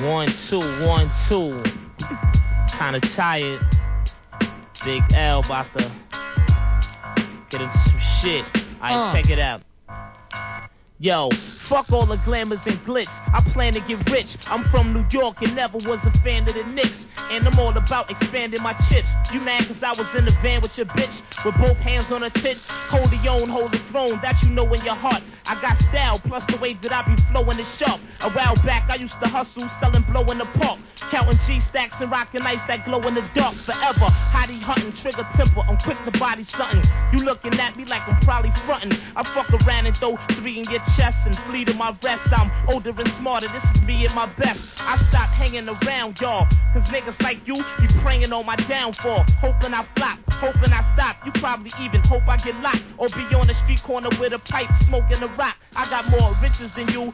1, 2, 1, 2. Kinda tired. Big L about to get into some shit. Alright, check it out. Yo, fuck all the glamours and glitz. I plan to get rich. I'm from New York and never was a fan of the Knicks. And I'm all about expanding my chips. You mad cause I was in the van with your bitch? With both hands on her tits. Corleone hold the throne, that you know in your heart. I got style, plus the way that I be flowing is sharp. A while back I used to hustle, selling blow in the park. Counting G-stacks and rocking ice that glow in the dark. Forever, hottie hunting, trigger temper. I'm quick to body something. You looking at me like I'm probably frontin'. I fuck around and throw 3 in your chest and flee to my rest. I'm older and smarter, this is me at my best. I stopped hanging around y'all, cause niggas like you be praying on my downfall. Hoping I flop, hoping I stop. You probably even hope I get locked, or be on the street corner with a pipe smoking a rock. I got more riches than you,